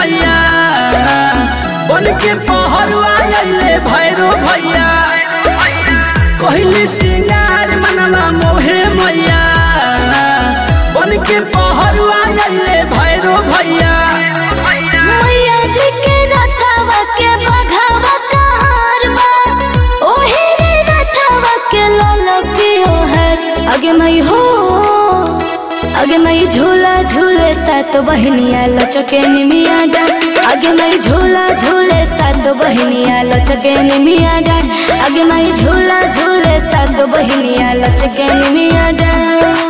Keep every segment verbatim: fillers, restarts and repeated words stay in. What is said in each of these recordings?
मैया बन के पहरुआ अइले भैरो भैया कहली सिंगार मनवा मोहे मैया बन के पहरुआ अइले भैरो भैया मैया जी के रथवा के बघावा कहार बा ओही रे रथवा के ललकी ओहर आगे मई हो आगे मई झूला झूले सात बहनिया लचके निमिया डांट आगे मई झूला झूले सात बहनिया लचके निमिया डांट आगे मई झूला झूले सात बहनिया लचके निमिया डांट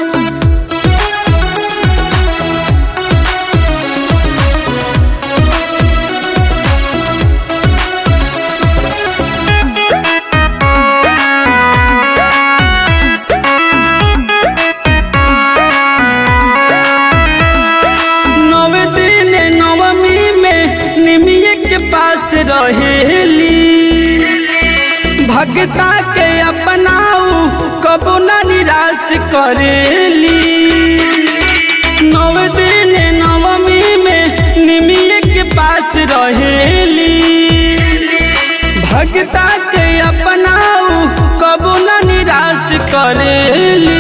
पास रहेली भगता के अपनाऊ कबो ना निराश करेली नव दिन नवमी में निमिये के पास रहेली भगता के अपनाऊ कबो ना निराश करेली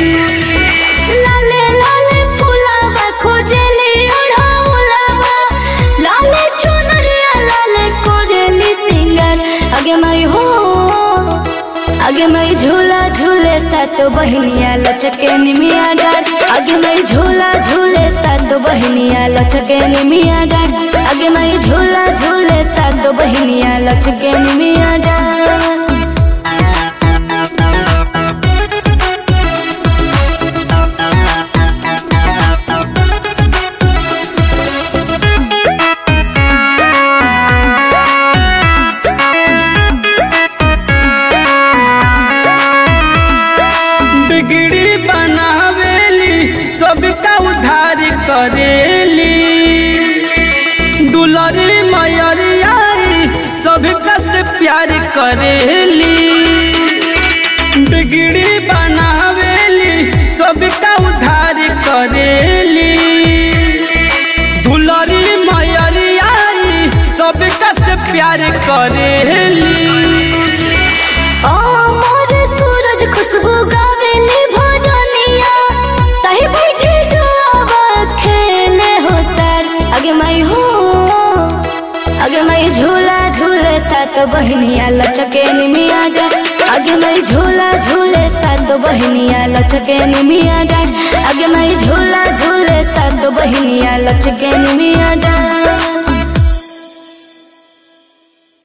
आगे मई हो आगे मई झूला झूले सात बहनिया लचके निमिया डांट आगे मई झूला झूले सात बहनिया लचके निमिया डांट आगे मई झूला झूले सात बहनिया लचके निमिया डांट बिगड़ी बनावेली सबका उद्धार करेली दुलारी मैयरियाई सबका से प्यार करेली बिगड़ी बनावेली सबका उद्धार करेली दुलारी मैयरियाई सबका से प्यार करेली खुशबू गावेली भजनिया तही बैठे जो अब खेले हो सर आगे मई हो आगे मई झूला झूले सात बहनिया लचके निमिया डांट आगे मई झूला झूले सात बहनिया लचके निमिया डांट आगे मई झूला झूले सात बहनिया लचके निमिया डांट।